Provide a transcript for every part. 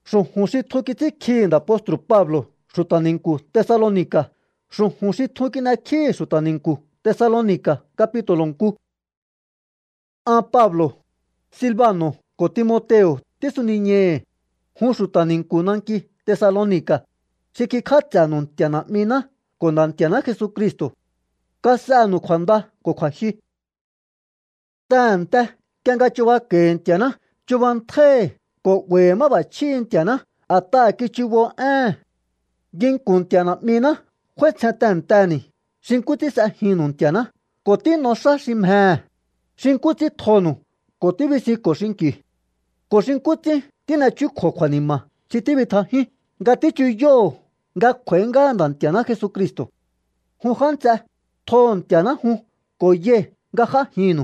Su hunsi thuki ti ki da apóstol Pablo, sutaninku Tesalónica. Su hunsi thuki na ki sutaninku Tesalónica, capítulo 1. A Pablo, Silvano, ko Timoteo, tisuniñe, hun sutaninku nanki Tesalónica. Shiki khatsanun tiana mina, kondan tiana Jesucristo. Kasanu kwanda ko kwahi. Tanta, kanga chuwa ken tiana, chuwan the, ko wema ba chin tiana, ata kichiwo Gin kun tiana mina, huetsa tantani, shinkuti sa hinun tiana, koti no sa shimha, shinkuti tonu, koti bisi ko shinki. Ko shinkuti tina chukho kwanima, chitibi tahi, gati chuyo, ga kwenga andan tiana Jesucristo. Huhansa, ton tiana hu, ko ye, ga ha hinu.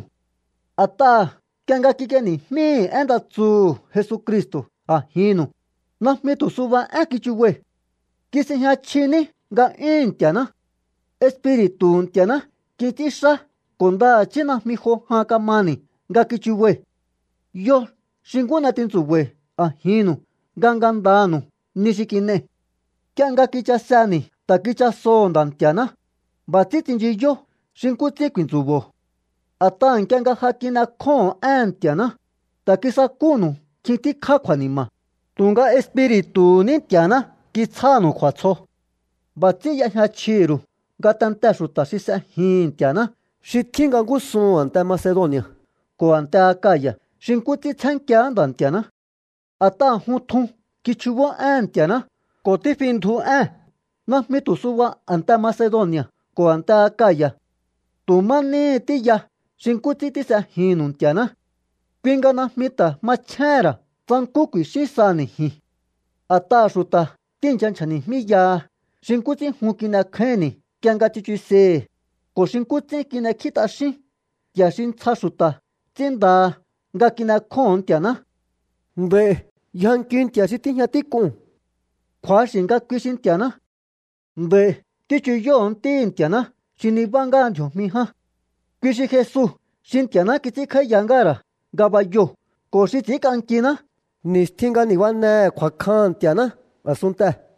Ata, kanga kikeni mi enda tsu Jesucristo, a hinu. Na mitu suba akichuwe. Kisi ha chini ga tiana. Espiritu tiana, kitisha, konda china mijo hakamani, ga kichuwe. Yo, shinguna tinsuwe, a hinu, gangandanu, nishikine. Kanga kichasani, takicha sondan tiana. Batitinji yo, shinkuti kwinsubo. Atan kanga hakina kon tiana. Takisa kunu, kiti kakwanima. Tunga espiritu ni tiana, kitsanu kwatso. Bati ya hachiru, gatantashu tasisa hin tiana. Shitinga gusun ante Macedonia. Ko ante Acaya, shinkuti tsankya andan tiana. Ata hutun, kichubo tiana. Ko tifintu na mitu suwa ante Macedonia, ko ante Acaya. Tumani tiya, shinkuti tisa hinun tiana. Pingana mita machera, tsankukui shisani hi. Ata shuta, tinchanchani miya, shinkuti hukina kheni, kianga chichise. Ko shinkuti kina kitashi, yashin tsashuta, tinda, gakina kon tiana. Mbe, yankin tiasiti yatikun. Kwa shinga kishin tiana. Mbe, tichuyon tin tiana, shinibanga miha. Kishi Jesús, shin tiana kitika yangara, gabayo, ko shi tikankina, nistinga niwane kwa kan tiana, asunta.